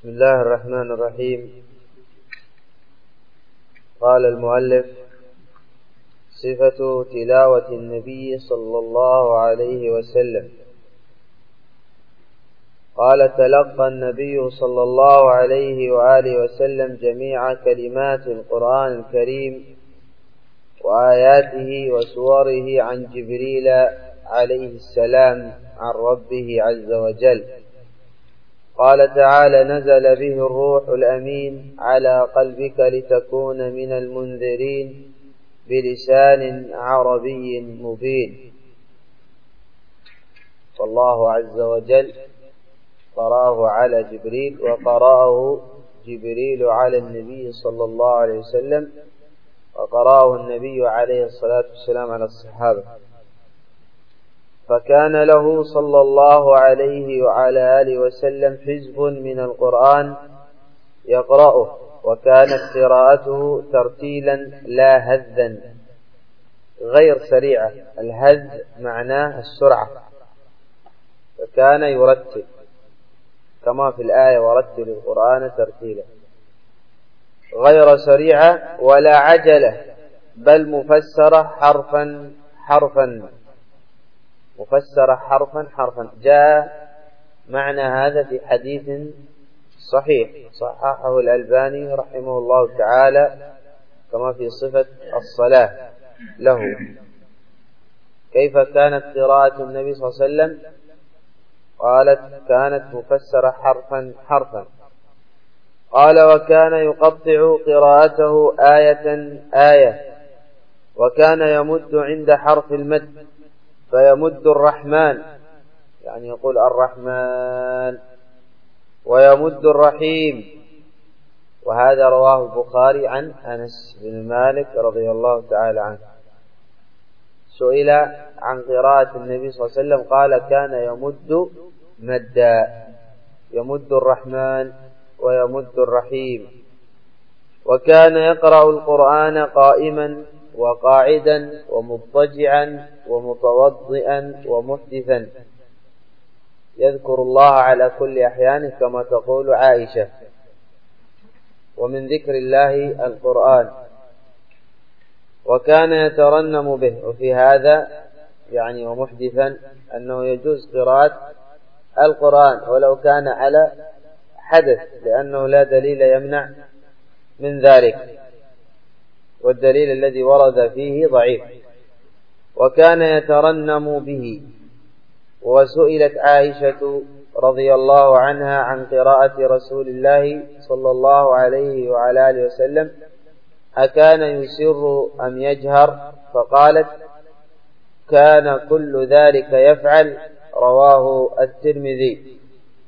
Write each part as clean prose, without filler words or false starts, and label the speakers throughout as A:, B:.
A: بسم الله الرحمن الرحيم. قال المؤلف: صفة تلاوة النبي صلى الله عليه وسلم. قال: تلقى النبي صلى الله عليه وآله وسلم جميع كلمات القرآن الكريم وآياته وسوره عن جبريل عليه السلام عن ربه عز وجل. قال تعالى: نزل به الروح الأمين على قلبك لتكون من المنذرين بلسان عربي مبين. فالله عز وجل قرأه على جبريل، وقرأه جبريل على النبي صلى الله عليه وسلم، وقرأه النبي عليه الصلاة والسلام على الصحابة. فكان له صلى الله عليه وعلى آله وسلم حزب من القرآن يقرأه، وكانت قراءته ترتيلا لا هذا، غير سريعة. الهذ معناه السرعة، فكان يرتل كما في الآية: ورتل القرآن ترتيلا، غير سريعة ولا عجلة، بل مفسرة حرفا حرفا، مفسرة حرفا حرفا. جاء معنى هذا في حديث صحيح صححه الألباني رحمه الله تعالى، كما في صفة الصلاة له. كيف كانت قراءة النبي صلى الله عليه وسلم؟ قالت: كانت مفسرة حرفا حرفا. قال: وكان يقطع قراءته آية آية، وكان يمد عند حرف المد فيمد الرحمن، يعني يقول الرحمن، ويمد الرحيم. وهذا رواه البخاري عن أنس بن مالك رضي الله تعالى عنه. سئل عن قراءة النبي صلى الله عليه وسلم قال: كان يمد مدا، يمد الرحمن ويمد الرحيم. وكان يقرأ القرآن قائما وقاعدا ومضطجعا ومتوضئا ومحدثا، يذكر الله على كل أحيانه كما تقول عائشة. ومن ذكر الله القرآن. وكان يترنم به. وفي هذا يعني ومحدثا أنه يجوز قراءة القرآن ولو كان على حدث، لأنه لا دليل يمنع من ذلك، والدليل الذي ورد فيه ضعيف. وكان يترنم به. وسئلت عائشة رضي الله عنها عن قراءة رسول الله صلى الله عليه وعلى آله وسلم: أكان يسر أم يجهر؟ فقالت: كان كل ذلك يفعل. رواه الترمذي.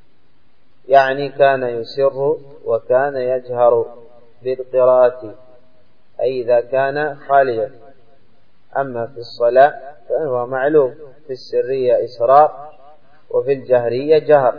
A: يعني كان يسر وكان يجهر بالقراءة، أي إذا كان خاليا. أما في الصلاة فهو معلوم، في السرية إسرار وفي الجهرية جهر.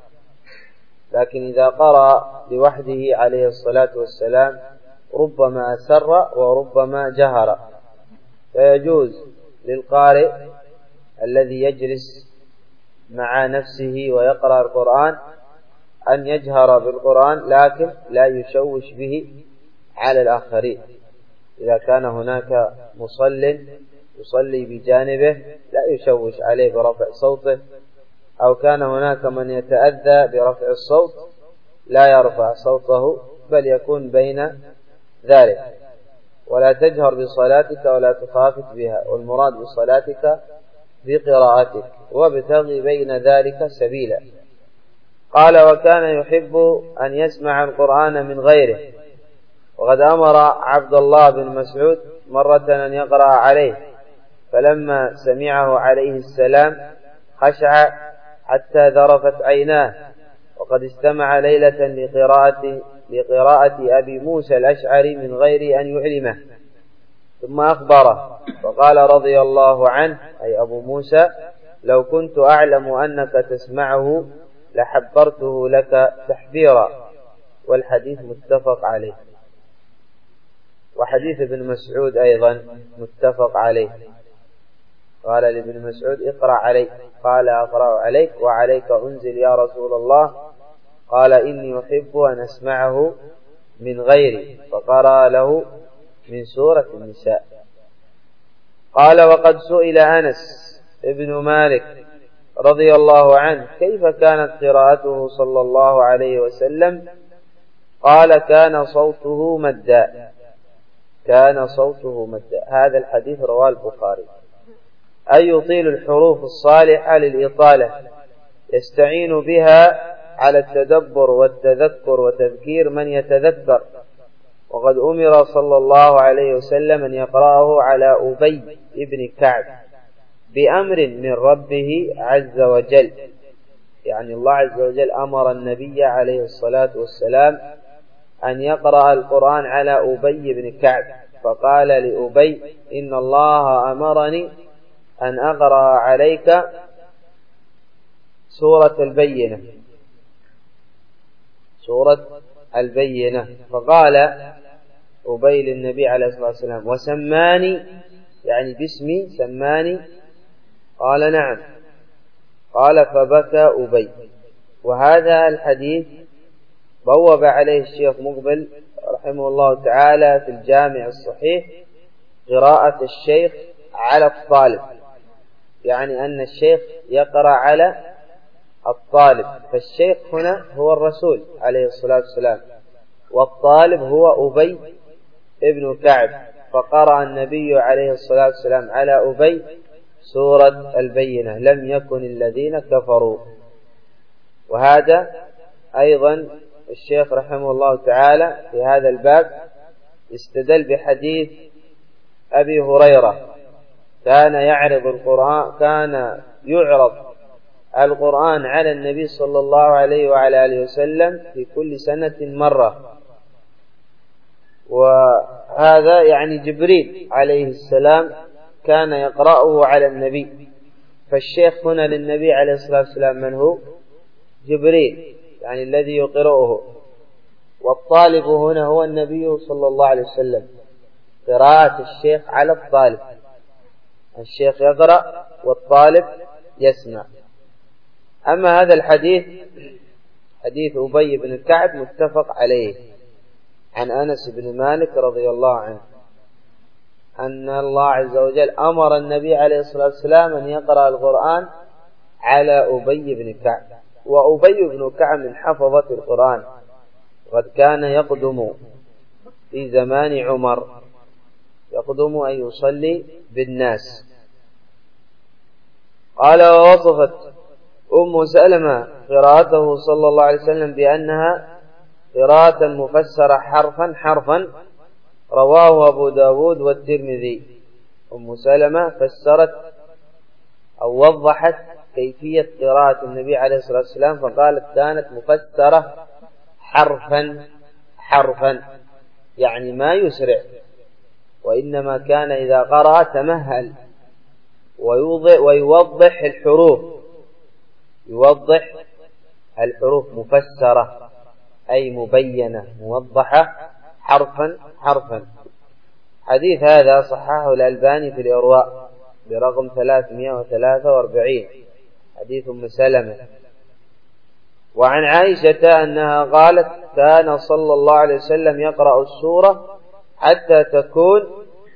A: لكن إذا قرأ لوحده عليه الصلاة والسلام ربما أسر وربما جهر، فيجوز للقارئ الذي يجلس مع نفسه ويقرأ القرآن أن يجهر بالقرآن، لكن لا يشوش به على الآخرين. إذا كان هناك مصل يصلي بجانبه لا يشوش عليه برفع صوته، أو كان هناك من يتأذى برفع الصوت لا يرفع صوته، بل يكون بين ذلك. ولا تجهر بصلاتك ولا تخافت بها، والمراد بصلاتك بقراءتك، وابتغي بين ذلك سبيلا. قال: وكان يحب أن يسمع القرآن من غيره. وقد أمر عبد الله بن مسعود مرة أن يقرأ عليه، فلما سمعه عليه السلام خشع حتى ذرفت عيناه. وقد استمع ليلة لقراءة أبي موسى الأشعري من غير أن يعلمه، ثم أخبره فقال رضي الله عنه، أي أبو موسى: لو كنت أعلم أنك تسمعه لحبرته لك تحبيرا. والحديث متفق عليه. وحديث ابن مسعود أيضا متفق عليه. قال لابن مسعود: اقرأ عليك. قال: أقرأ عليك وعليك أنزل يا رسول الله. قال إني أحب أن أسمعه من غيري، فقرأ له من سورة النساء. قال وقد سئل أنس ابن مالك رضي الله عنه كيف كانت قراءته صلى الله عليه وسلم؟ قال كان صوته مدا، كان صوته مدا. هذا الحديث رواه البخاري. أي يطيل الحروف الصالحة للإطالة، يستعين بها على التدبر والتذكر وتذكير من يتذكر. وقد أمر صلى الله عليه وسلم أن يقرأه على أبي بن كعب بأمر من ربه عز وجل، يعني الله عز وجل أمر النبي عليه الصلاة والسلام أن يقرأ القرآن على أبي بن كعب، فقال لأبي إن الله أمرني أن أقرأ عليك سورة البينة، سورة البينة. فقال أبي للنبي عليه الصلاة والسلام وسماني، يعني باسمي سماني؟ قال نعم. قال فبكى أبي. وهذا الحديث بوب عليه الشيخ مقبل رحمه الله تعالى في الجامع الصحيح قراءة الشيخ على الطالب، يعني أن الشيخ يقرأ على الطالب، فالشيخ هنا هو الرسول عليه الصلاة والسلام، والطالب هو أبي ابن كعب، فقرأ النبي عليه الصلاة والسلام على أبي سورة البينة لم يكن الذين كفروا. وهذا أيضا الشيخ رحمه الله تعالى في هذا الباب استدل بحديث أبي هريرة كان يعرض القرآن على النبي صلى الله عليه وعلى آله وسلم في كل سنة مرة. وهذا يعني جبريل عليه السلام كان يقرأه على النبي، فالشيخ هنا للنبي عليه الصلاة والسلام من هو؟ جبريل، يعني الذي يقرأه، والطالب هنا هو النبي صلى الله عليه وسلم. قراءة الشيخ على الطالب، الشيخ يقرأ والطالب يسمع. أما هذا الحديث حديث أبي بن كعب متفق عليه عن أنس بن مالك رضي الله عنه أن الله عز وجل أمر النبي عليه الصلاة والسلام أن يقرأ القرآن على أبي بن كعب. وأبي بن كعب من حفظة القرآن، وقد كان يقدم في زمان عمر، يقدم أن يصلي بالناس. قال ووصفت أم سلمة قراءته صلى الله عليه وسلم بأنها قراءة مفسرة حرفا حرفا، رواه أبو داود والترمذي. أم سلمة فسرت أو وضحت كيفية قراءة النبي عليه الصلاة والسلام، فقالت كانت مفسرة حرفا حرفا، يعني ما يسرع، وإنما كان إذا قرأ تمهل ويوضح الحروف، يوضح الحروف مفسرة أي مبينة موضحة حرفا حرفا. حديث هذا صححه الألباني في الإرواء برقم 343 حديث أم سلمة. وعن عائشة أنها قالت كان صلى الله عليه وسلم يقرأ السورة حتى تكون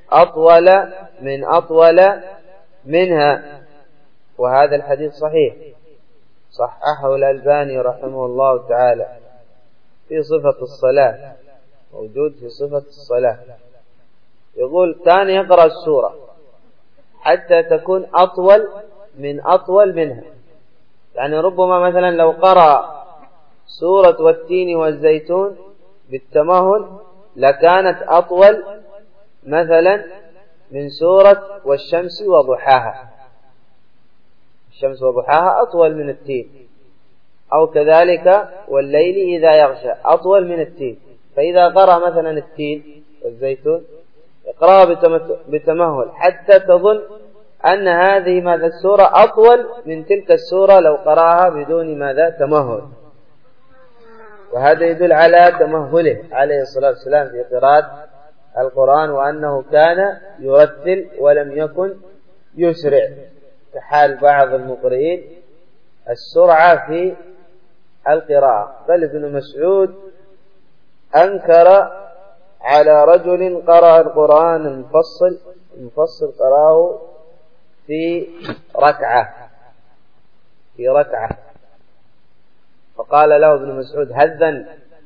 A: أطول منها، وهذا الحديث صحيح صححه الألباني رحمه الله تعالى في صفة الصلاة، موجود في صفة الصلاة. يقول كان يقرأ السورة حتى تكون أطول منها، يعني ربما مثلا لو قرأ سورة والتين والزيتون بالتمهل لكانت أطول مثلا من سورة والشمس وضحاها، الشمس وضحاها أطول من التين، أو كذلك والليل إذا يغشى أطول من التين. فإذا قرأ مثلا التين والزيتون يقرأ بتمهل حتى تظن أن هذه ماذا السورة أطول من تلك السورة لو قرأها بدون ماذا تمهل. وهذا يدل على تمهله عليه الصلاة والسلام في قراءة القرآن، وأنه كان يرتل ولم يكن يسرع كحال بعض المقرئين، السرعة في القراءة، بل ابن مسعود أنكر على رجل قرأ القرآن المفصل قرأه في ركعة، فقال له ابن مسعود: هذا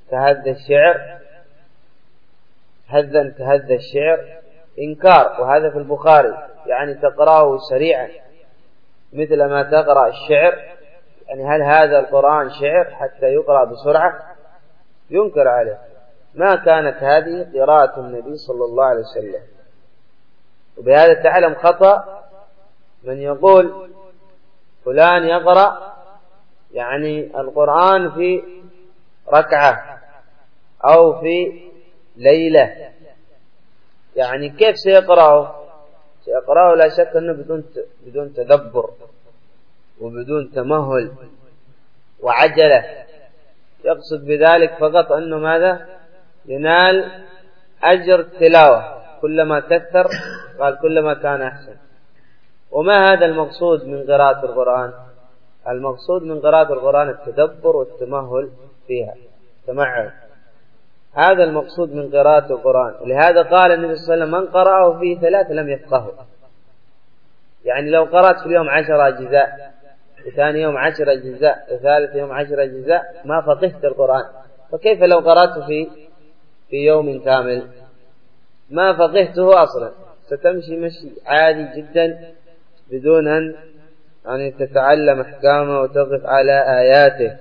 A: كهذا الشعر إنكار. وهذا في البخاري، يعني تقرأه سريعا مثل ما تقرأ الشعر، يعني هل هذا القرآن شعر حتى يقرأ بسرعة؟ ينكر عليه. ما كانت هذه قراءة النبي صلى الله عليه وسلم. وبهذا تعلم خطأ من يقول فلان يقرأ يعني القرآن في ركعة أو في ليلة، يعني كيف سيقرأه لا شك أنه بدون تدبر وبدون تمهل وعجلة، يقصد بذلك فقط أنه ماذا؟ ينال أجر التلاوة، كلما كثر قال كلما كان أحسن. وما هذا المقصود من قراءة القرآن؟ المقصود من قراءة القرآن التدبر والتمهل فيها، تمعن. هذا المقصود من قراءة القرآن. ولهذا قال النبي صلى الله عليه وسلم: من قرأه في 3 لم يفقهه. يعني لو قرأت في اليوم 10 أجزاء، وثاني يوم 10 أجزاء، وثالث يوم 10 أجزاء، ما فقهت القرآن. فكيف لو قرأته في يوم كامل؟ ما فقهته أصلا، ستمشي مشي عادي جدا بدون أن تتعلم أحكامه وتقف على آياته.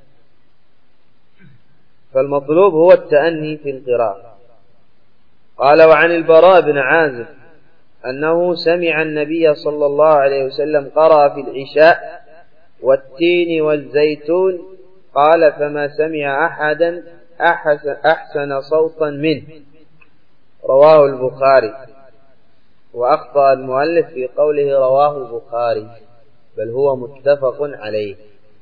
A: فالمطلوب هو التأني في القراءة. قال: وعن البراء بن عازب أنه سمع النبي صلى الله عليه وسلم قرأ في العشاء: والتين والزيتون، قال: فما سمع أحدا أحسن صوتا منه. رواه البخاري. وأخطأ المؤلف في قوله رواه البخاري، بل هو متفق عليه.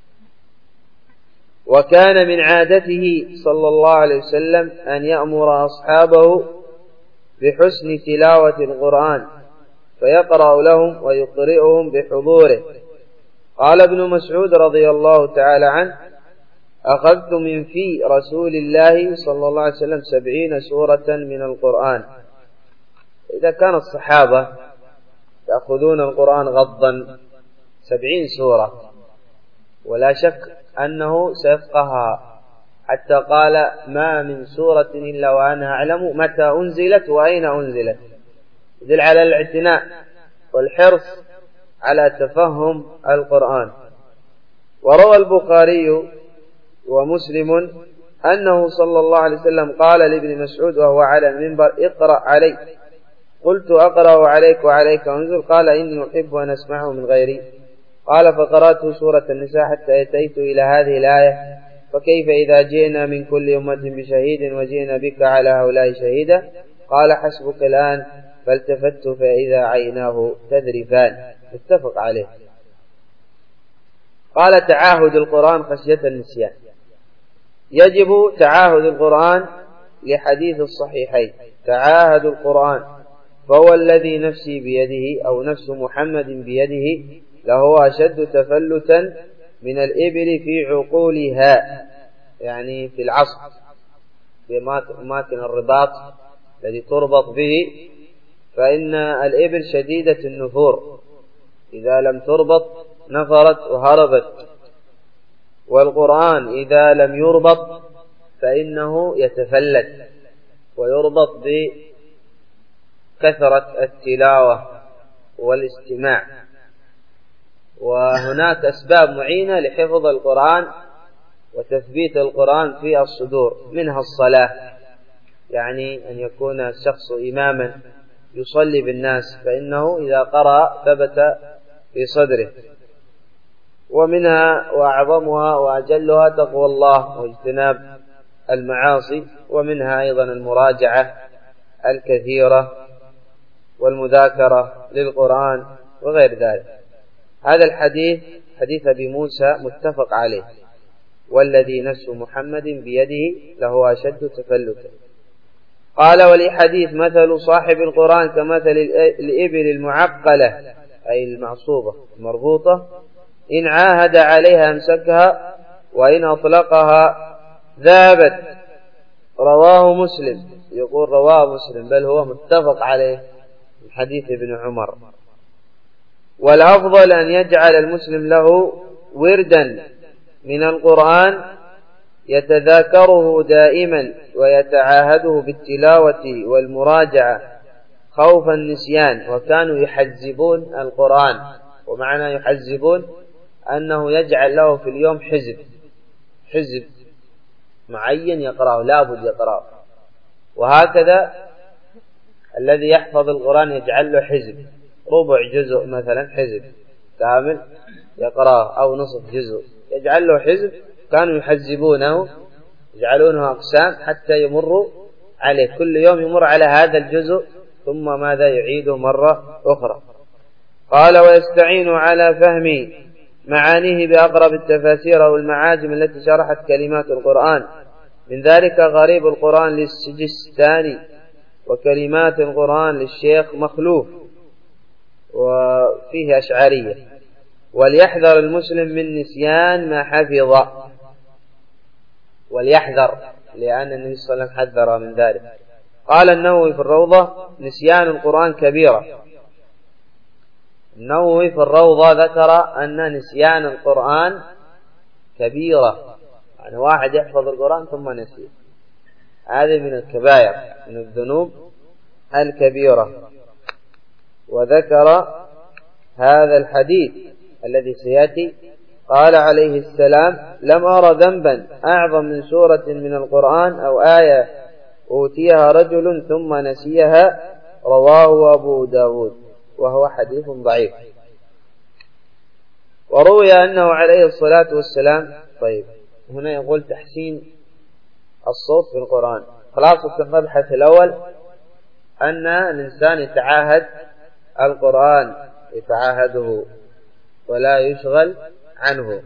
A: وكان من عادته صلى الله عليه وسلم أن يأمر أصحابه بحسن تلاوة القرآن، فيقرأ لهم ويقرئهم بحضوره. قال ابن مسعود رضي الله تعالى عنه: أخذت من في رسول الله صلى الله عليه وسلم 70 سورة من القرآن. إذا كان الصحابة يأخذون القرآن غضا 70 سورة، ولا شك أنه سيفقهها، حتى قال: ما من سورة إلا وأنا أعلم متى أنزلت وأين أنزلت، يدل على الاعتناء والحرص على تفهم القرآن. وروى البخاري ومسلم أنه صلى الله عليه وسلم قال لابن مسعود وهو على المنبر: اقرأ علي. قلت: أقرأ عليك وعليك أنزل؟ قال: إني أحب أن أسمعه من غيري. قال: فقرأت سورة النساء حتى أتيت إلى هذه الآية: فكيف إذا جئنا من كل أمة بشهيد وجئنا بك على هؤلاء شهيدا؟ قال: حسبك الآن. فالتفت فإذا عيناه تذرفان. متفق عليه. قال: تعاهد القرآن خشية النسيان. يجب تعاهد القرآن لحديث الصحيحين: تعاهد القرآن فهو الذي نفسي بيده أو نفس محمد بيده لهو أشد تفلتا من الإبل في عقولها، يعني في العصر، في أماكن الرباط الذي تربط به، فإن الإبل شديدة النفور، إذا لم تربط نفرت وهربت. والقرآن إذا لم يربط فإنه يتفلت، ويربط بكثرة التلاوة والاستماع. وهناك أسباب معينة لحفظ القرآن وتثبيت القرآن في الصدور، منها الصلاة، يعني أن يكون الشخص إماما يصلي بالناس، فإنه إذا قرأ ثبت في صدره. ومنها وأعظمها وأجلها تقوى الله واجتناب المعاصي. ومنها أيضا المراجعة الكثيرة والمذاكرة للقرآن وغير ذلك. هذا الحديث حديث أبي موسى متفق عليه: والذي نفس محمد بيده لهو أشد تفلتا. قال: ولحديث مثل صاحب القرآن كمثل الإبل المعقلة، أي المعصوبة المربوطة، إن عاهد عليها أمسكها وإن أطلقها ذهبت. رواه مسلم، يقول رواه مسلم، بل هو متفق عليه من حديث ابن عمر. والأفضل أن يجعل المسلم له وردا من القرآن يتذاكره دائما ويتعاهده بالتلاوة والمراجعة خوف النسيان. وكانوا يحزبون القرآن، ومعنى يحزبون أنه يجعل له في اليوم حزب معين يقرأه، لابد يقرأه. وهكذا الذي يحفظ القرآن يجعل له حزب، ربع جزء مثلا حزب كامل يقرأه، أو نصف جزء يجعل له حزب. كانوا يحزبونه، يجعلونه أقسام حتى يمروا عليه، كل يوم يمر على هذا الجزء ثم ماذا يعيده مرة أخرى. قال ويستعين على فهم معانيه بأقرب التفاسير والمعاجم التي شرحت كلمات القرآن، من ذلك غريب القرآن للسجستاني، وكلمات القرآن للشيخ مخلوف، وفيه أشعرية. وليحذر المسلم من نسيان ما حفظ، وليحذر، لأن النبي صلى الله عليه وسلم حذر من ذلك. قال النووي في الروضة نسيان القرآن كبيرة. النووي في الروضة ذكر أن نسيان القرآن كبيرة، يعني واحد يحفظ القرآن ثم نسيه، هذه من الكبائر، من الذنوب الكبيرة. وذكر هذا الحديث الذي سيأتي، قال عليه السلام لم أرى ذنبا أعظم من سورة من القرآن أو آية أوتيها رجل ثم نسيها. رواه أبو داود، وهو حديث ضعيف. وروي أنه عليه الصلاة والسلام. طيب، هنا يقول تحسين الصوت في القرآن. خلاصة المبحث الأول أن الإنسان يتعاهد القرآن، يتعاهده ولا يشغل عنه.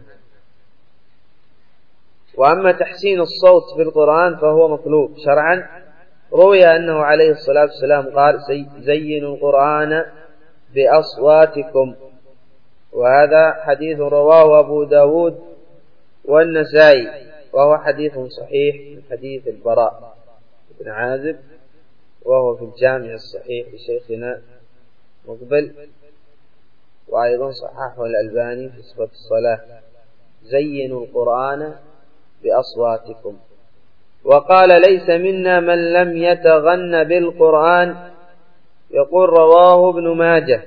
A: وأما تحسين الصوت في القرآن فهو مطلوب شرعا. روي أنه عليه الصلاة والسلام قال زينوا القرآن بأصواتكم، وهذا حديث رواه أبو داود والنسائي، وهو حديث صحيح من حديث البراء بن عازب، وهو في الجامع الصحيح لشيخنا مقبل، وأيضا صححه الألباني في صفة الصلاة. زينوا القرآن بأصواتكم. وقال ليس منا من لم يتغن بالقرآن. يقول رواه ابن ماجه،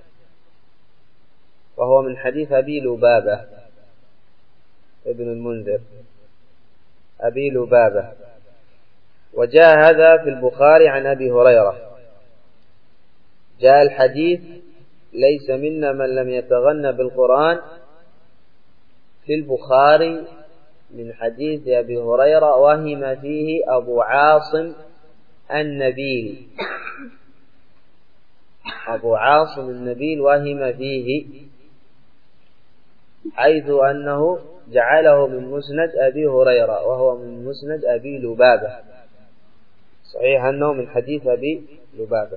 A: وهو من حديث أبي لبابة ابن المنذر، أبي لبابة. وجاء هذا في البخاري عن أبي هريرة، جاء الحديث ليس منا من لم يتغن بالقرآن في البخاري من حديث أبي هريرة، وهم فيه أبو عاصم النبيل. أبو عاصم النبيل وهم فيه، حيث أنه جعله من مسند أبي هريرة، وهو من مسند أبي لبابة. صحيح أنه من حديث أبي لبابة.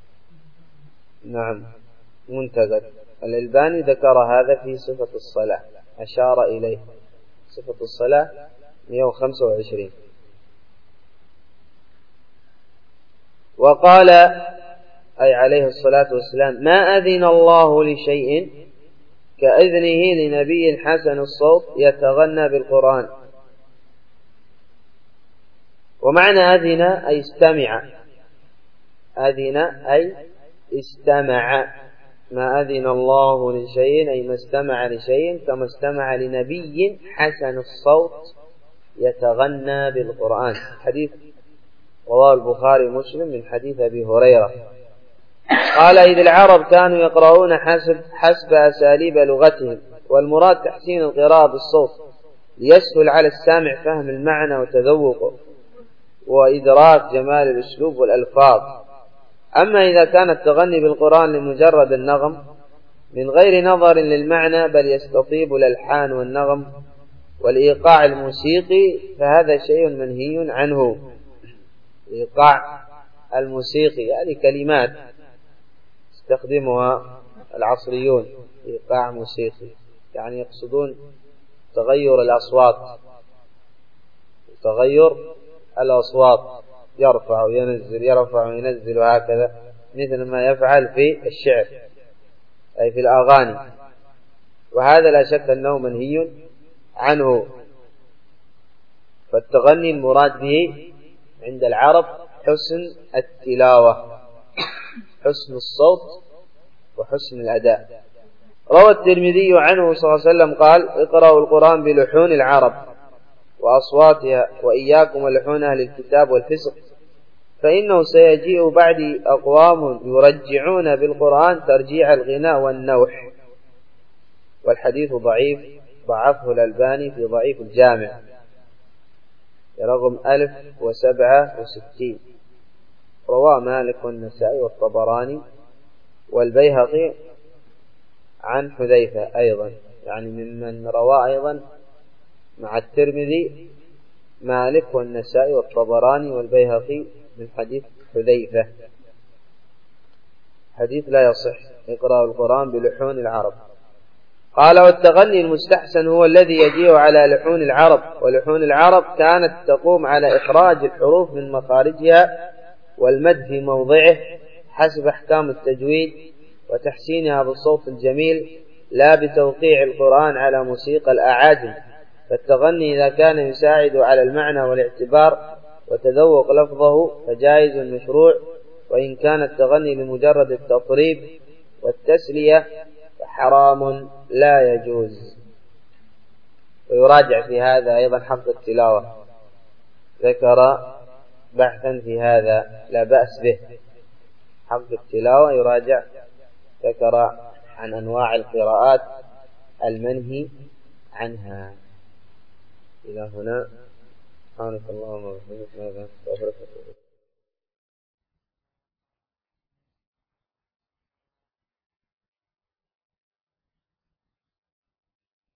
A: نعم، منتقد. الألباني ذكر هذا في صفة الصلاة، أشار إليه. صفة الصلاة 125. وقال أي عليه الصلاة والسلام ما أذن الله لشيء كأذنه لنبي حسن الصوت يتغنى بالقرآن. ومعنى أذن أي استمع، أذن أي استمع. ما أذن الله لشيء أي ما استمع لشيء، كما استمع لنبي حسن الصوت يتغنى بالقرآن. حديث رواه البخاري ومسلم من حديث أبي هريرة. قال إذ العرب كانوا يقرؤون حسب أساليب لغتهم، والمراد تحسين القراءة بالصوت ليسهل على السامع فهم المعنى وتذوقه وإدراك جمال الأسلوب والألفاظ. أما إذا كان التغني بالقرآن لمجرد النغم من غير نظر للمعنى، بل يستطيب الألحان والنغم والإيقاع الموسيقي، فهذا شيء منهي عنه. إيقاع الموسيقي هذه كلمات يستخدمها العصريون، إيقاع موسيقي، يعني يقصدون تغير الأصوات، تغير الأصوات، يرفع وينزل يرفع وينزل وهكذا، مثل ما يفعل في الشعر أي في الأغاني، وهذا لا شك أنه منهي عنه. فالتغني المراد به عند العرب حسن التلاوة، حسن الصوت وحسن الأداء. روى الترمذي عنه صلى الله عليه وسلم قال: اقرأوا القرآن بلحون العرب وأصواتها، وإياكم ولحون أهل الكتاب والفسق، فإنه سيجيء بعدي أقوام يرجعون بالقرآن ترجيع الغناء والنوح. والحديث ضعيف، ضعفه الألباني في ضعيف الجامع رقم 1067. رواه مالك والنسائي والطبراني والبيهقي عن حذيفة أيضا، يعني ممن رواه أيضا مع الترمذي مالك والنسائي والطبراني والبيهقي من حديث حذيفة. حديث لا يصح، اقرأوا القرآن بلحون العرب. قال: والتغني المستحسن هو الذي يجيء على لحون العرب، ولحون العرب كانت تقوم على إخراج الحروف من مخارجها والمد في موضعه حسب أحكام التجويد وتحسينها بالصوت الجميل، لا بتوقيع القرآن على موسيقى الأعاجم. فالتغني إذا كان يساعد على المعنى والاعتبار وتذوق لفظه فجائز مشروع، وإن كان التغني لمجرد التطريب والتسلية فحرام لا يجوز. ويراجع في هذا أيضا حق التلاوة، ذكر بحثا في هذا لا بأس به. حق التلاوة يراجع، ذكر عن أنواع القراءات المنهي عنها. إلى هنا، سبحانك اللهم وبحمدك،